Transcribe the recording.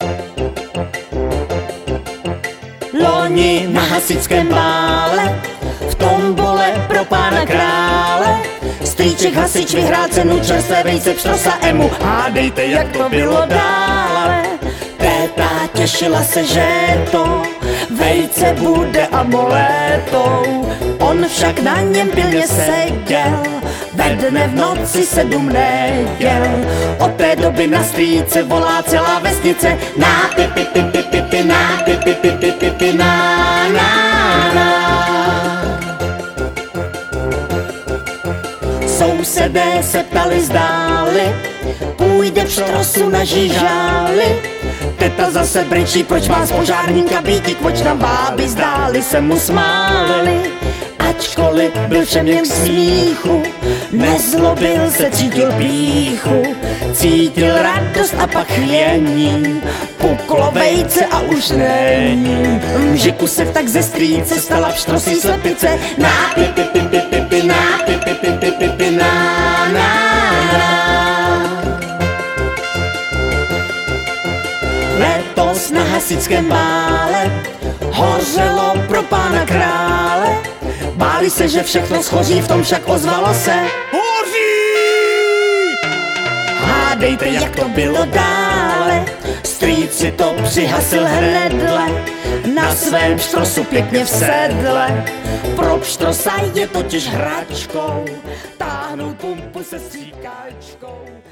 Loni na hasičském bále, v tombole pro pána krále, strýček hasič vyhrál cenu čerstvé vejce pštrosa emu. Hádejte, jak to bylo dále. Téta těšila se, že to vejce bude amulétou. On však na něm pilně seděl, ve dne v noci 7 neděl. Od té doby na strýce volá celá vesnice. Na pipi pipi pipi, na pipi pipi pipi, na. Sousedé se ptali zdáli, půjde v štrosu na žížáli. Teta zase brečí, proč má z požárníka býtík, proč nám báby zdáli, se mu smáli. Ačkoliv byl všem jen k smíchu, nezlobil se, cítil pýchu, cítil radost a pak chvění, puklo vejce a už není. Mžiku se tak ze strýce stala pštrosí slepice. Na pipi pipi pipi, na pipi pipi pipi, na. Letos na hasičském bále hořelo pro pána krále. Báli se, že všechno schoří, v tom však ozvalo se: hoří! Hádejte, jak to bylo dále. Strýc si to přihasil hnedle, na svém pštrosu pěkně v sedle. Pro pštrosa je totiž hračkou táhnout pumpu se stříkačkou.